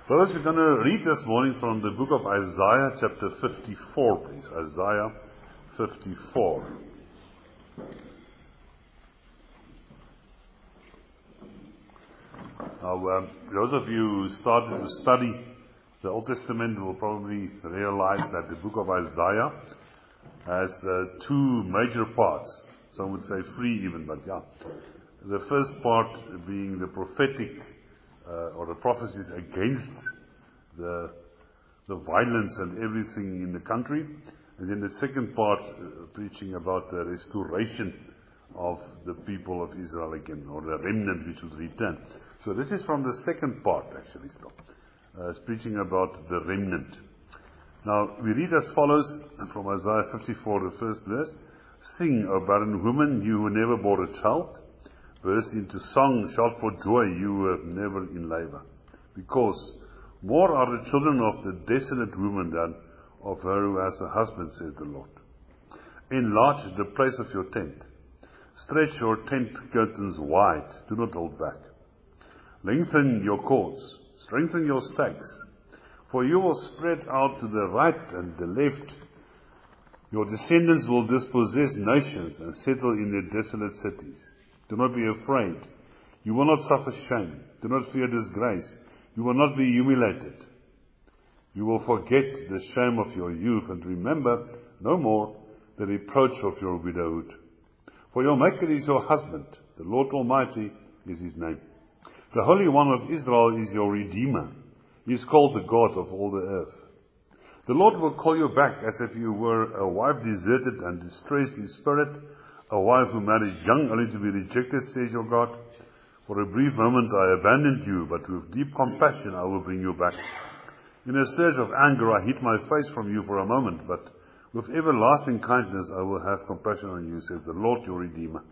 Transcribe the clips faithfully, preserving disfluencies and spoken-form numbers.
First, we're going to read this morning from the book of Isaiah, chapter fifty-four, please. Isaiah fifty-four. Now, um, those of you who started to study the Old Testament will probably realize that the book of Isaiah has uh, two major parts. Some would say three even, but yeah. The first part being the prophetic uh, or the prophecies against the the violence and everything in the country. And then the second part uh, preaching about the restoration of the people of Israel again, or the remnant which will return. So this is from the second part actually still. Uh, it's preaching about the remnant. Now we read as follows from Isaiah fifty-four, the first verse. Sing, O barren woman, you who never bore a child. Burst into song, shout for joy, you who have never in labor. Because more are the children of the desolate woman than of her who has a husband, says the Lord. Enlarge the place of your tent. Stretch your tent curtains wide, do not hold back. Lengthen your cords, strengthen your stakes, for you will spread out to the right and the left. Your descendants will dispossess nations and settle in their desolate cities. Do not be afraid. You will not suffer shame. Do not fear disgrace. You will not be humiliated. You will forget the shame of your youth and remember no more the reproach of your widowhood. For your Maker is your husband. The Lord Almighty is his name. The Holy One of Israel is your Redeemer. He is called the God of all the earth. The Lord will call you back as if you were a wife deserted and distressed in spirit, a wife who married young only to be rejected, says your God. For a brief moment I abandoned you, but with deep compassion I will bring you back. In a surge of anger I hid my face from you for a moment, but with everlasting kindness I will have compassion on you, says the Lord your Redeemer.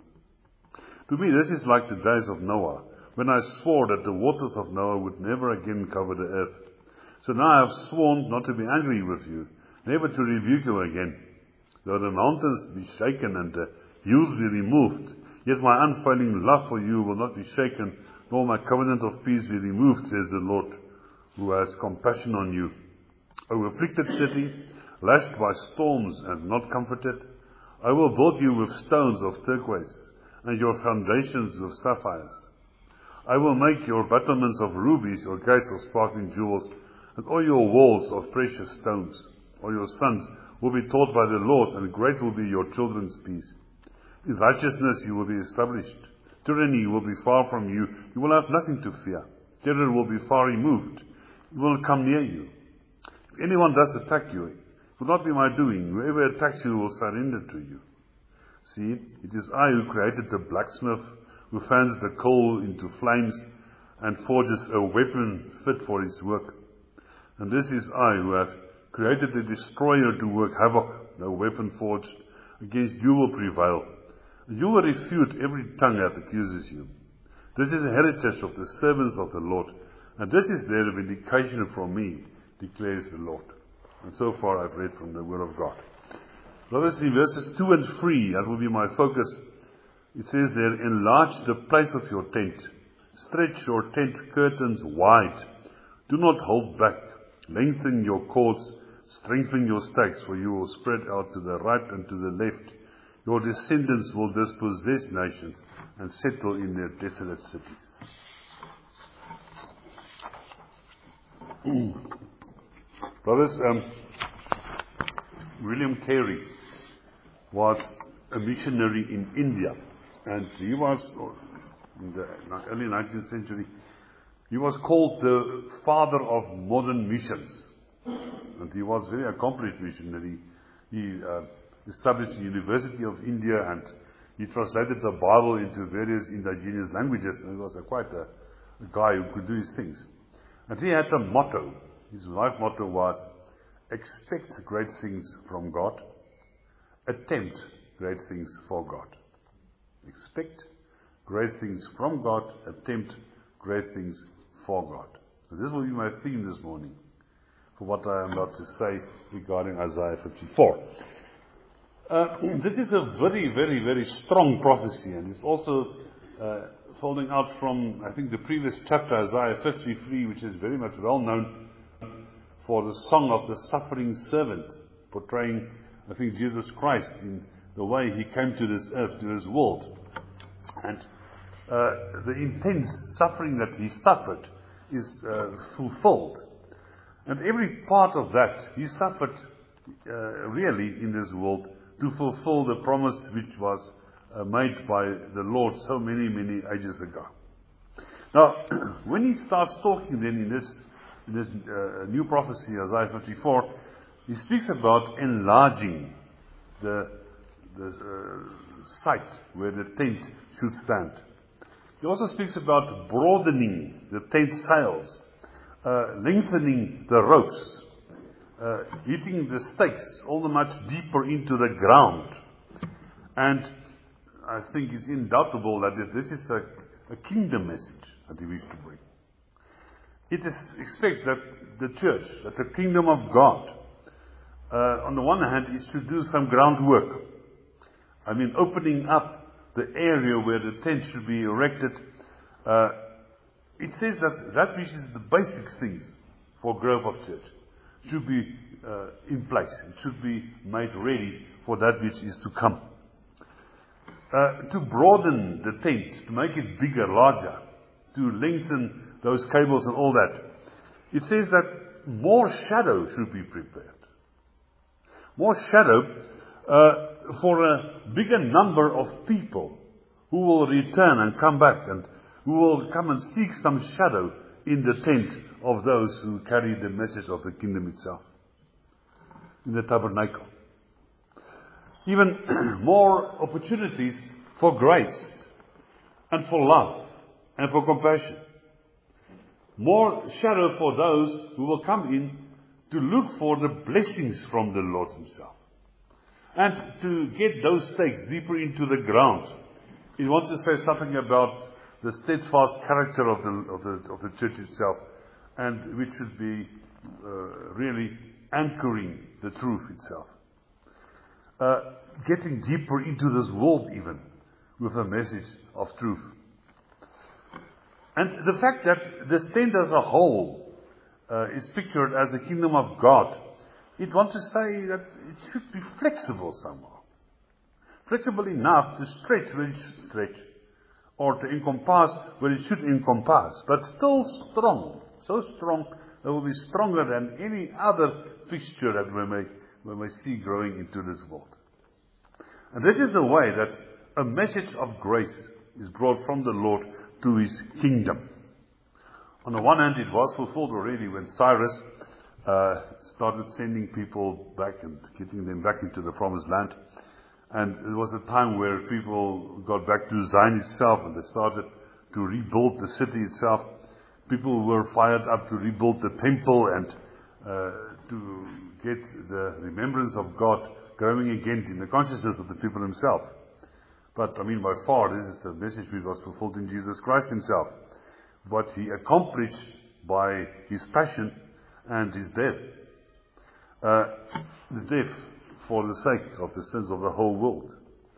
To me this is like the days of Noah, when I swore that the waters of Noah would never again cover the earth. So now I have sworn not to be angry with you, never to rebuke you again. Though the mountains be shaken and the hills be removed, yet my unfailing love for you will not be shaken, nor my covenant of peace be removed, says the Lord, who has compassion on you. O afflicted city, lashed by storms and not comforted, I will build you with stones of turquoise, and your foundations with sapphires. I will make your battlements of rubies, your gates of sparkling jewels, and all your walls of precious stones. All your sons will be taught by the Lord, and great will be your children's peace. In righteousness you will be established. Tyranny will be far from you. You will have nothing to fear. Terror will be far removed. It will come near you. If anyone does attack you, it will not be my doing. Whoever attacks you will surrender to you. See, it is I who created the blacksmith, who fans the coal into flames and forges a weapon fit for his work. And this is I who have created the destroyer to work havoc. No weapon forged against you will prevail. You will refute every tongue that accuses you. This is a heritage of the servants of the Lord, and this is their vindication from me, declares the Lord. And so far I've read from the Word of God. Brothers, in verses two and three, that will be my focus. It says there, enlarge the place of your tent. Stretch your tent curtains wide. Do not hold back. Lengthen your cords. Strengthen your stakes, for you will spread out to the right and to the left. Your descendants will dispossess nations and settle in their desolate cities. Brothers, um, William Carey was a missionary in India, and he was, in the early nineteenth century, he was called the father of modern missions. And he was a very accomplished missionary. He uh, established the University of India, and he translated the Bible into various indigenous languages. And he was a, quite a, a guy who could do his things. And he had a motto. His life motto was, expect great things from God, attempt great things for God. Expect great things from God, attempt great things for God. So this will be my theme this morning, for what I am about to say regarding Isaiah fifty-four. Uh, this is a very, very, very strong prophecy, and it's also uh, folding out from, I think, the previous chapter, Isaiah fifty-three, which is very much well known for the song of the suffering servant, portraying, I think, Jesus Christ in the way he came to this earth, to this world. And uh, the intense suffering that he suffered is uh, fulfilled. And every part of that, he suffered uh, really in this world to fulfill the promise which was uh, made by the Lord so many, many ages ago. Now, when he starts talking then in this, in this uh, new prophecy, Isaiah fifty-four, he speaks about enlarging the, the uh, site where the tent should stand. He also speaks about broadening the tent sails, uh, lengthening the ropes, uh, hitting the stakes all the much deeper into the ground. And I think it's undoubtable that this is a, a kingdom message that he wishes to bring. It is, expects that the church, that the kingdom of God, uh, on the one hand, is to do some groundwork. I mean, opening up the area where the tent should be erected. Uh, it says that that which is the basic things for growth of church should be uh, in place. It should be made ready for that which is to come. Uh, to broaden the tent, to make it bigger, larger, to lengthen those cables and all that. It says that more shadow should be prepared. More shadow uh, for a bigger number of people who will return and come back and who will come and seek some shadow in the tent of those who carry the message of the kingdom itself, in the tabernacle. Even more opportunities for grace and for love and for compassion. More shadow for those who will come in to look for the blessings from the Lord himself. And to get those stakes deeper into the ground. He wants to say something about the steadfast character of the, of the, of the church itself, and which should be uh, really anchoring the truth itself. Uh, getting deeper into this world even with a message of truth. And the fact that this tent as a whole uh, is pictured as the kingdom of God, it wants to say that it should be flexible somehow. Flexible enough to stretch where it should stretch, or to encompass where it should encompass, but still strong. So strong that will be stronger than any other fixture that we may, we may see growing into this world. And this is the way that a message of grace is brought from the Lord to his kingdom. On the one hand, it was fulfilled already when Cyrus uh, started sending people back and getting them back into the promised land. And it was a time where people got back to Zion itself and they started to rebuild the city itself. People were fired up to rebuild the temple and uh, to get the remembrance of God growing again in the consciousness of the people himself. But, I mean, by far, this is the message which was fulfilled in Jesus Christ himself. What he accomplished by his passion and his death. Uh, the death for the sake of the sins of the whole world.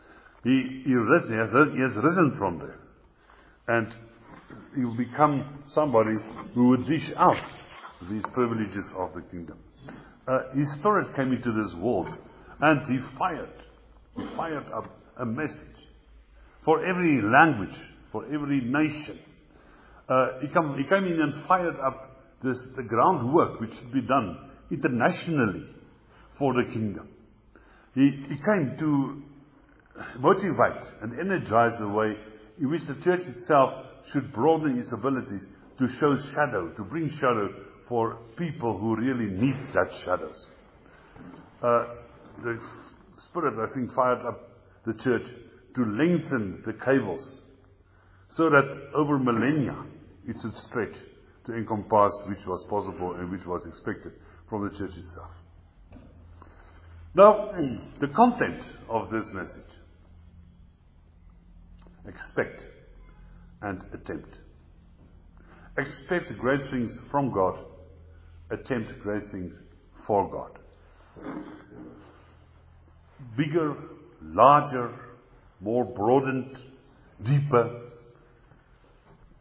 He, he, risen, he, has, he has risen from there. And he will become somebody who would dish out these privileges of the kingdom. Uh, his spirit came into this world and he fired, he fired up a message for every language, for every nation. Uh, he, come, he came in and fired up this, the groundwork which should be done internationally for the kingdom. He, he came to motivate and energize the way in which the church itself should broaden its abilities to show shadow, to bring shadow for people who really need that shadows. Uh, the Spirit, I think, fired up the church to lengthen the cables so that over millennia it should stretch to encompass which was possible and which was expected from the church itself. Now, the content of this message. Expect and attempt. Expect great things from God. Attempt great things for God. Bigger, larger, more broadened, deeper.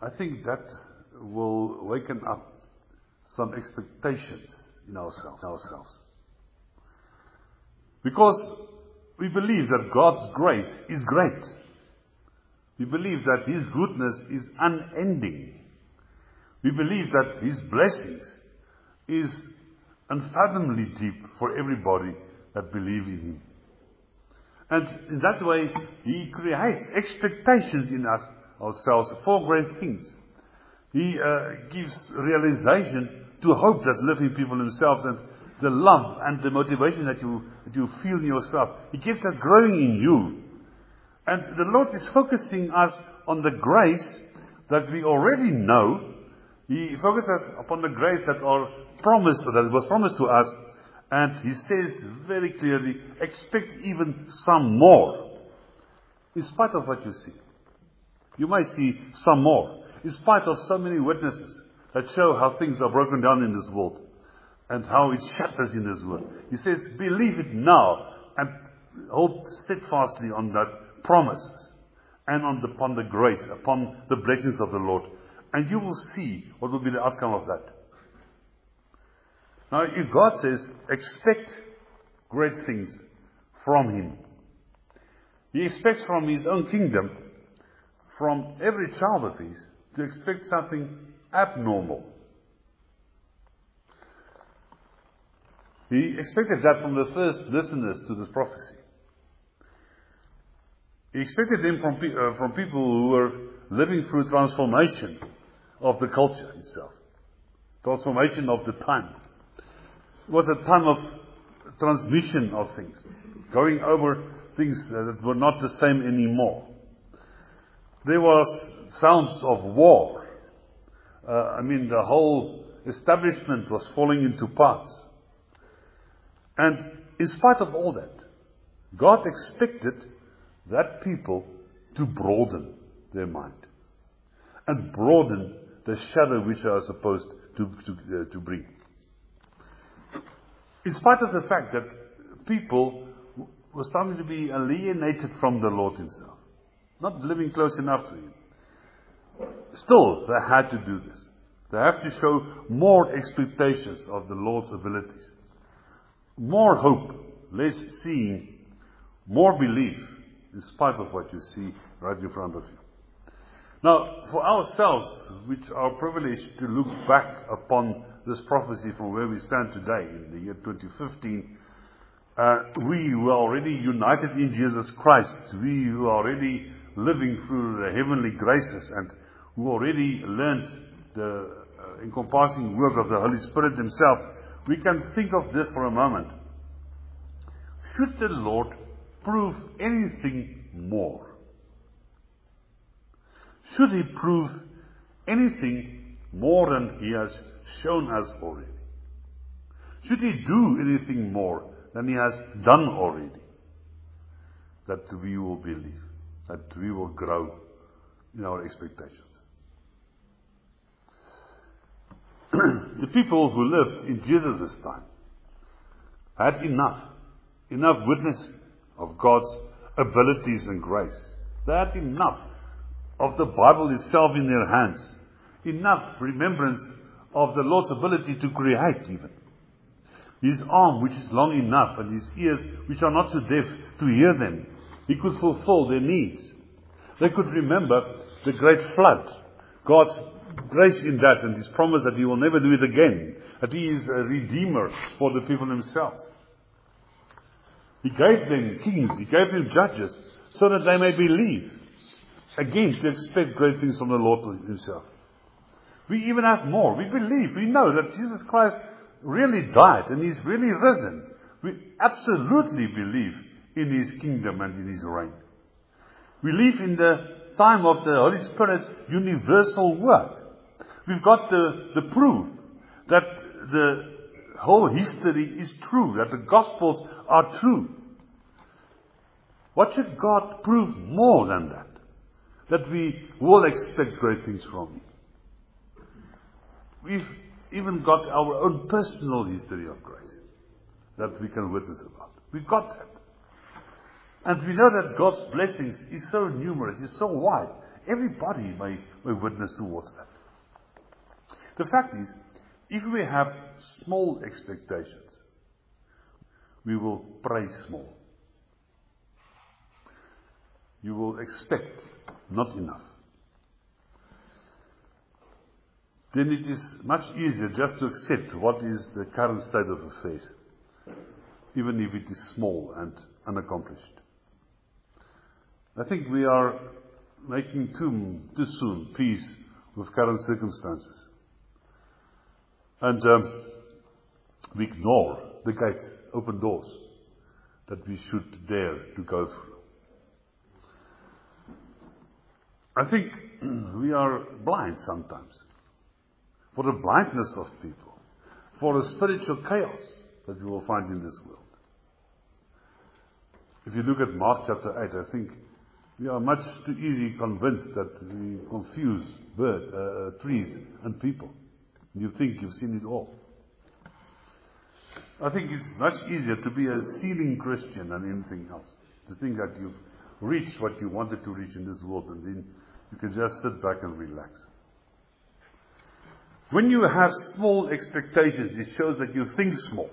I think that will waken up some expectations in ourselves. ourselves. Because we believe that God's grace is great. We believe that His goodness is unending. We believe that His blessings is unfathomably deep for everybody that believe in Him. And in that way, He creates expectations in us, ourselves, for great things. He uh, gives realization to hope that live in people themselves, and the love and the motivation that you, that you feel in yourself. He gives that growing in you. And the Lord is focusing us on the grace that we already know. He focuses upon the grace that are promised, or that was promised to us. And He says very clearly, expect even some more. In spite of what you see. You might see some more. In spite of so many witnesses that show how things are broken down in this world. And how it shatters in this world. He says, believe it now. And hold steadfastly on that promises. And on the, upon the grace, upon the blessings of the Lord. And you will see what will be the outcome of that. Now, if God says, expect great things from Him. He expects from His own kingdom, from every child of His, to expect something abnormal. He expected that from the first listeners to this prophecy. He expected them from, pe- uh, from people who were living through transformation of the culture itself. Transformation of the time. It was a time of transmission of things. Going over things that were not the same anymore. There was sounds of war. Uh, I mean, the whole establishment was falling into parts. And in spite of all that, God expected that people to broaden their mind. And broaden the shadow which they are supposed to, to, uh, to bring. In spite of the fact that people were starting to be alienated from the Lord Himself. Not living close enough to Him. Still, they had to do this. They have to show more expectations of the Lord's abilities. More hope, less seeing, more belief, in spite of what you see right in front of you. Now, for ourselves, which are privileged to look back upon this prophecy from where we stand today, in the year twenty fifteen, uh, we who are already united in Jesus Christ, we who are already living through the heavenly graces, and who already learned the uh, encompassing work of the Holy Spirit Himself, we can think of this for a moment. Should the Lord prove anything more? Should He prove anything more than He has shown us already? Should He do anything more than He has done already? That we will believe, that we will grow in our expectations. The people who lived in Jesus' time had enough, enough witness of God's abilities and grace. They had enough of the Bible itself in their hands. Enough remembrance of the Lord's ability to create even. His arm which is long enough, and His ears which are not too deaf to hear them. He could fulfill their needs. They could remember the great flood. God's grace in that, and His promise that He will never do it again. That He is a Redeemer for the people themselves. He gave them kings, He gave them judges, so that they may believe. Again, to expect great things from the Lord Himself. We even have more. We believe, we know that Jesus Christ really died and He's really risen. We absolutely believe in His kingdom and in His reign. We live in the time of the Holy Spirit's universal work. We've got the, the proof that the whole history is true, that the Gospels are true. What should God prove more than that? That we will expect great things from Him. We've even got our own personal history of grace that we can witness about. We've got that. And we know that God's blessings is so numerous, is so wide. Everybody may, may witness towards that. The fact is, if we have small expectations, we will pray small. You will expect not enough. Then it is much easier just to accept what is the current state of affairs, even if it is small and unaccomplished. I think we are making too, too soon peace with current circumstances. And um, we ignore the gates, open doors, that we should dare to go through. I think we are blind sometimes for the blindness of people, for the spiritual chaos that we will find in this world. If you look at Mark chapter eight, I think we are much too easily convinced that we confuse bird, uh, trees and people. You think you've seen it all. I think it's much easier to be a ceiling Christian than anything else. To think that you've reached what you wanted to reach in this world and then you can just sit back and relax. When you have small expectations, it shows that you think small.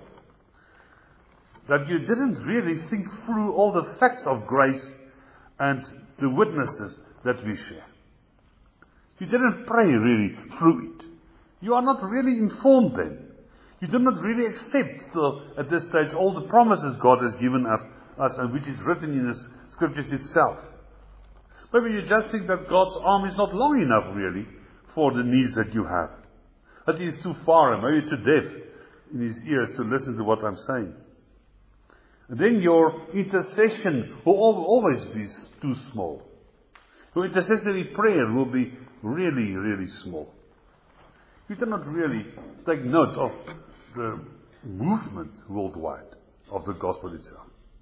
That you didn't really think through all the facts of grace and the witnesses that we share. You didn't pray really through it. You are not really informed then. You do not really accept still at this stage all the promises God has given us and which is written in the scriptures itself. Maybe you just think that God's arm is not long enough really for the needs that you have. That He is too far and maybe too deaf in His ears to listen to what I'm saying. And then your intercession will always be too small. Your intercessory prayer will be really, really small. You cannot really take note of the movement worldwide of the gospel itself.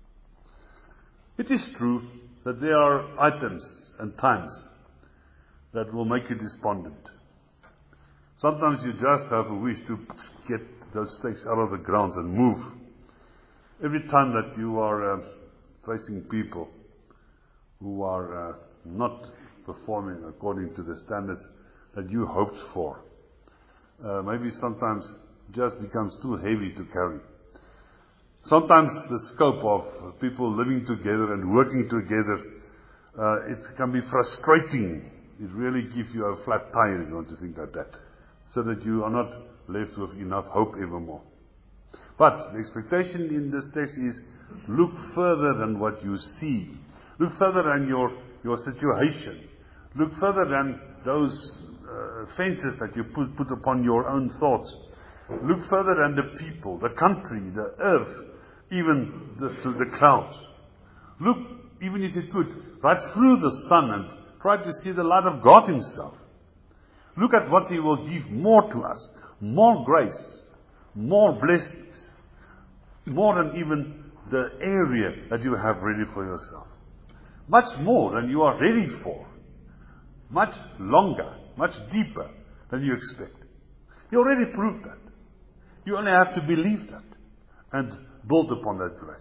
It is true that there are items and times that will make you despondent. Sometimes you just have a wish to get those stakes out of the ground and move. Every time that you are uh, facing people who are uh, not performing according to the standards that you hoped for, uh, maybe sometimes just becomes too heavy to carry. Sometimes the scope of people living together and working together, uh, it can be frustrating. It really gives you a flat tire, if you want to think like that, so that you are not left with enough hope evermore. But the expectation in this text is look further than what you see. Look further than your, your situation. Look further than those uh, fences that you put, put upon your own thoughts. Look further than the people, the country, the earth, even the, the clouds. Look, even if you could, right through the sun and try to see the light of God Himself. Look at what He will give more to us. More grace. More blessings. More than even the area that you have ready for yourself. Much more than you are ready for. Much longer, much deeper than you expect. You already proved that. You only have to believe that and build upon that grace.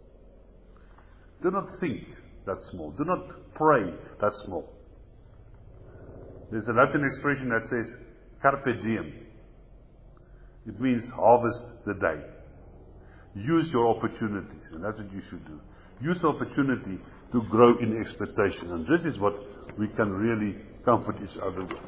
Do not think that small. Do not pray that small. There's a Latin expression that says, carpe diem. It means harvest the day. Use your opportunities, and that's what you should do. Use the opportunity to grow in expectation, and this is what we can really comfort each other with.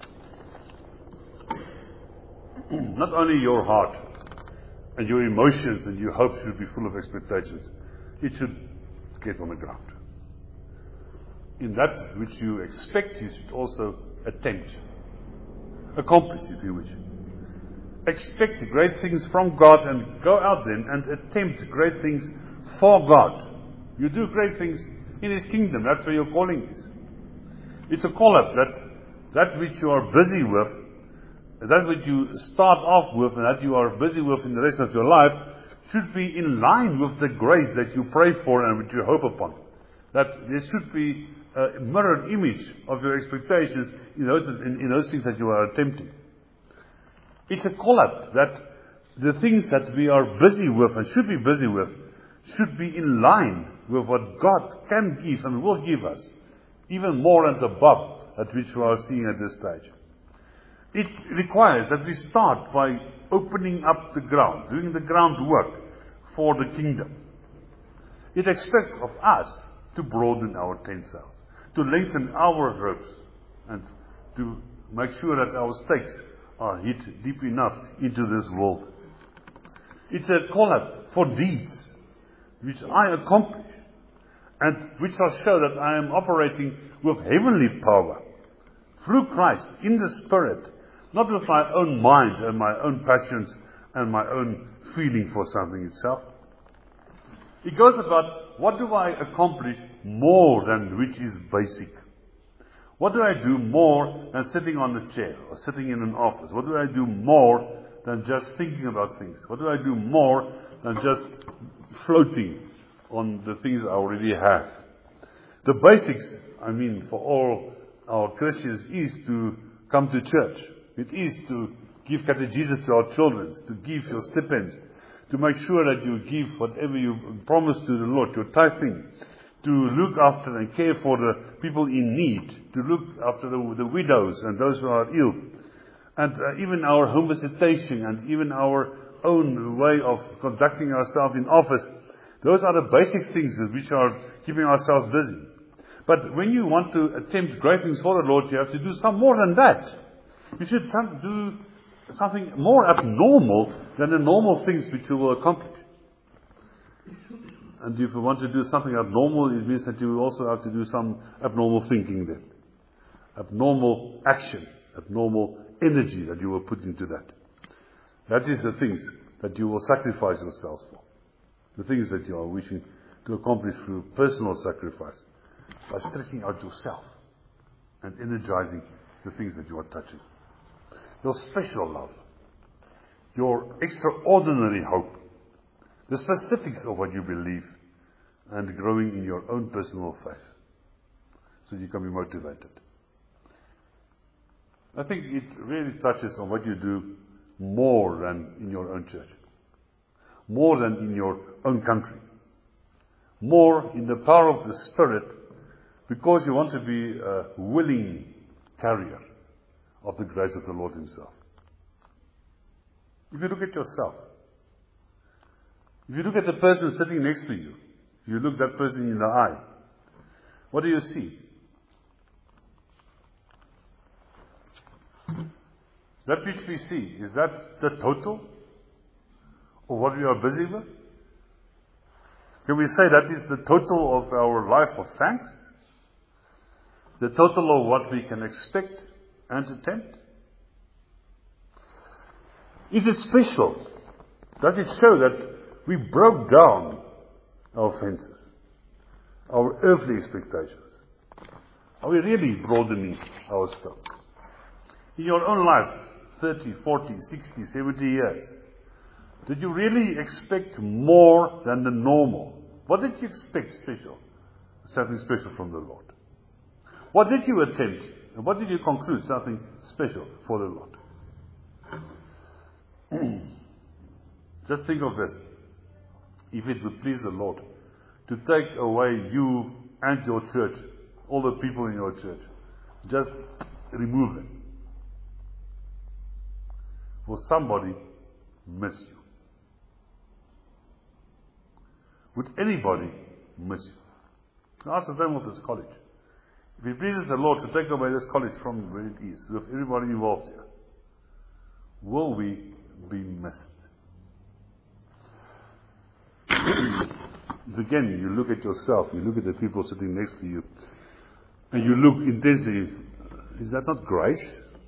Not only your heart and your emotions and your hopes should be full of expectations, it should get on the ground. In that which you expect, you should also attempt, accomplish, if you wish. Expect great things from God and go out then and attempt great things for God. You do great things in His kingdom. That's where your calling is. It's a call-up that that which you are busy with, that which you start off with and that you are busy with in the rest of your life should be in line with the grace that you pray for and which you hope upon. That there should be a mirrored image of your expectations in those, in, in those things that you are attempting. It's a call-up that the things that we are busy with and should be busy with should be in line with what God can give and will give us even more and above at which we are seeing at this stage. It requires that we start by opening up the ground, doing the groundwork for the kingdom. It expects of us to broaden our tent sails, to lengthen our ropes, and to make sure that our stakes are hit deep enough into this world. It's a call out for deeds which I accomplish and which shall show that I am operating with heavenly power through Christ in the Spirit, not with my own mind and my own passions and my own feeling for something itself. It goes about, what do I accomplish more than which is basic? What do I do more than sitting on a chair or sitting in an office? What do I do more than just thinking about things? What do I do more than just floating on the things I already have? The basics, I mean, for all our Christians, is to come to church. It is to give catechesis to our children, to give your stipends, to make sure that you give whatever you promise to the Lord, your tithing, to look after and care for the people in need, to look after the, the widows and those who are ill, and uh, even our home visitation and even our own way of conducting ourselves in office. Those are the basic things which are keeping ourselves busy. But when you want to attempt great things for the Lord, you have to do some more than that. You should do something more abnormal than the normal things which you will accomplish. And if you want to do something abnormal, it means that you also have to do some abnormal thinking then. Abnormal action, abnormal energy that you will put into that. That is the things that you will sacrifice yourselves for. The things that you are wishing to accomplish through personal sacrifice. By stretching out yourself and energizing the things that you are touching. Your special love. Your extraordinary hope. The specifics of what you believe. And growing in your own personal faith. So you can be motivated. I think it really touches on what you do more than in your own church. More than in your own country. More in the power of the Spirit, because you want to be a willing carrier of the grace of the Lord Himself. If you look at yourself, if you look at the person sitting next to you, if you look that person in the eye, what do you see? That which we see, is that the total of what we are busy with? Can we say that is the total of our life of thanks? The total of what we can expect and attempt? Is it special? Does it show that we broke down our fences, our earthly expectations? Are we really broadening our scope? In your own life, thirty, forty, sixty, seventy years, did you really expect more than the normal? What did you expect special? Something special from the Lord. What did you attempt? And what did you conclude? Something special for the Lord. Just think of this. If it would please the Lord to take away you and your church, all the people in your church, just remove them. Will somebody miss you? Would anybody miss you? Ask the same of this college. If it pleases the Lord to take away this college from where it is, with everybody involved here, will we be missed? If again you look at yourself, you look at the people sitting next to you, and you look intensely, is that not grace?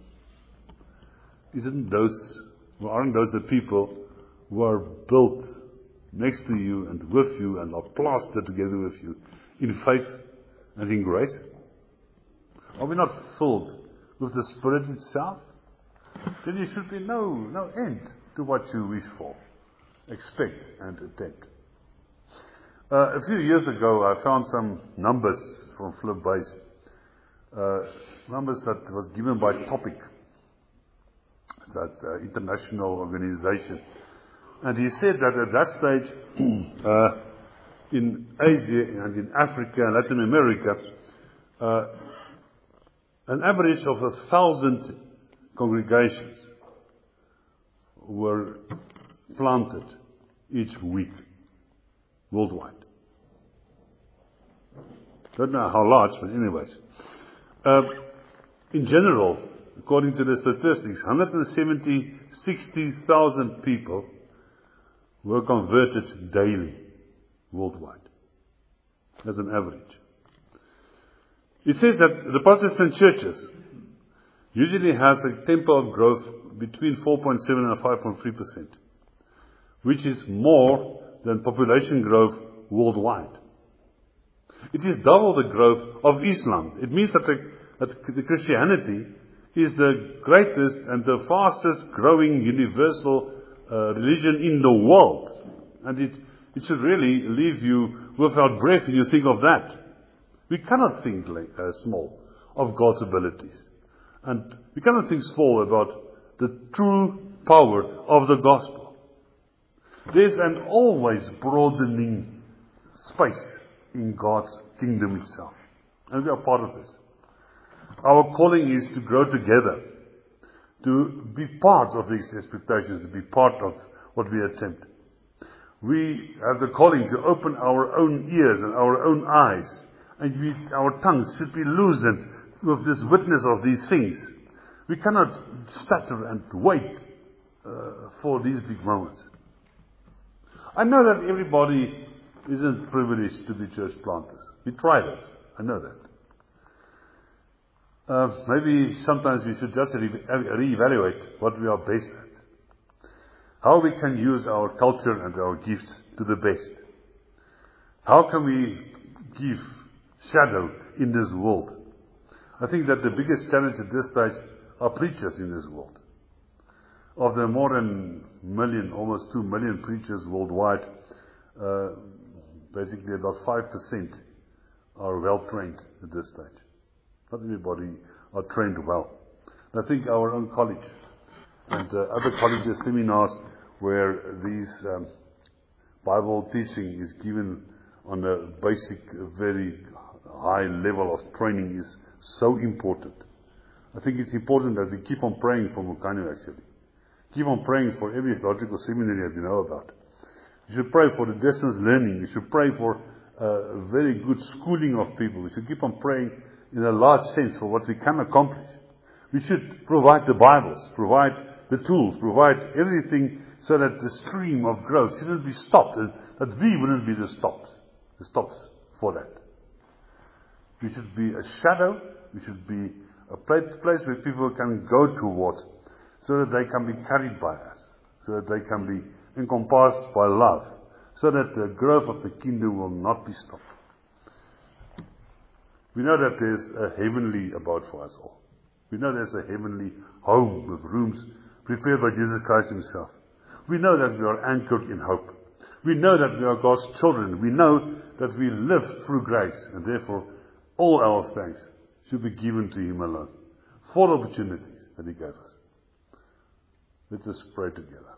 Isn't those, well, aren't those the people who are built next to you and with you and are plastered together with you in faith and in grace? Are we not filled with the Spirit itself? Then there should be no, no end to what you wish for, expect and attempt. Uh, a few years ago I found some numbers from Flip Base, uh, numbers that was given by Topic, that uh, international organization. And he said that at that stage, uh, in Asia and in Africa and Latin America, uh, an average of a thousand congregations were planted each week worldwide. Don't know how large, but anyways. Uh, in general, according to the statistics, one hundred seventy, sixty thousand people were converted daily worldwide. As an average. It says that the Protestant churches usually has a tempo of growth between four point seven and five point three percent, which is more than population growth worldwide. It is double the growth of Islam. It means that the, that the Christianity is the greatest and the fastest growing universal uh, religion in the world. And it, it should really leave you without breath when you think of that. We cannot think like, uh, small of God's abilities. And we cannot think small about the true power of the gospel. There's an always broadening space in God's kingdom itself. And we are part of this. Our calling is to grow together, to be part of these expectations, to be part of what we attempt. We have the calling to open our own ears and our own eyes, and we, our tongues should be loosened with this witness of these things. We cannot stutter and wait uh, for these big moments. I know that everybody isn't privileged to be church planters. We try that. I know that. Uh, maybe sometimes we should just re- re-evaluate what we are best at. How we can use our culture and our gifts to the best. How can we give shadow in this world? I think that the biggest challenge at this stage are preachers in this world. Of the more than a million, almost two million preachers worldwide, uh, basically about five percent are well trained at this stage. Not everybody are trained well. I think our own college and uh, other colleges, seminars where these um, Bible teaching is given on a basic, very high level of training is so important. I think it's important that we keep on praying for Mukanu actually. Keep on praying for every theological seminary that you know about. You should pray for the distance learning. You should pray for uh, very good schooling of people. We should keep on praying in a large sense for what we can accomplish. We should provide the Bibles, provide the tools, provide everything so that the stream of growth shouldn't be stopped, and that we wouldn't be the stopped, the stops for that. We should be a shadow. We should be a place where people can go towards so that they can be carried by us, so that they can be encompassed by love, so that the growth of the kingdom will not be stopped. We know that there's a heavenly abode for us all. We know there's a heavenly home with rooms prepared by Jesus Christ himself. We know that we are anchored in hope. We know that we are God's children. We know that we live through grace, and therefore all our thanks should be given to him alone for the opportunities that he gave us. Let us pray together.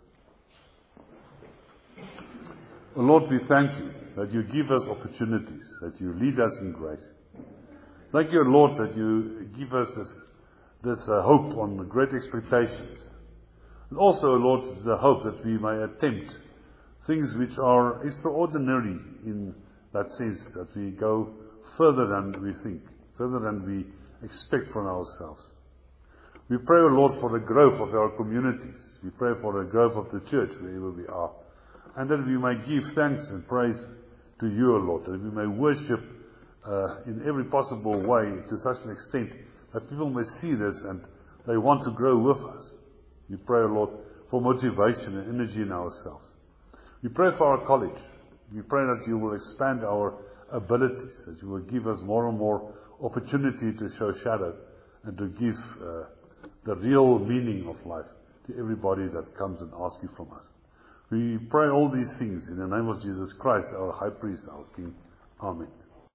Oh Lord, we thank you that you give us opportunities, that you lead us in grace. Thank you, Lord, that you give us this, this uh, hope on great expectations. And also, Lord, the hope that we may attempt things which are extraordinary in that sense, that we go further than we think, further than we expect from ourselves. We pray, O Lord, for the growth of our communities. We pray for the growth of the church wherever we are. And that we may give thanks and praise to you, O Lord, that we may worship uh, in every possible way to such an extent that people may see this and they want to grow with us. We pray, O Lord, for motivation and energy in ourselves. We pray for our college. We pray that you will expand our abilities, that you will give us more and more opportunity to show shadow and to give uh, the real meaning of life to everybody that comes and asks you from us. We pray all these things in the name of Jesus Christ, our high priest, our King. Amen.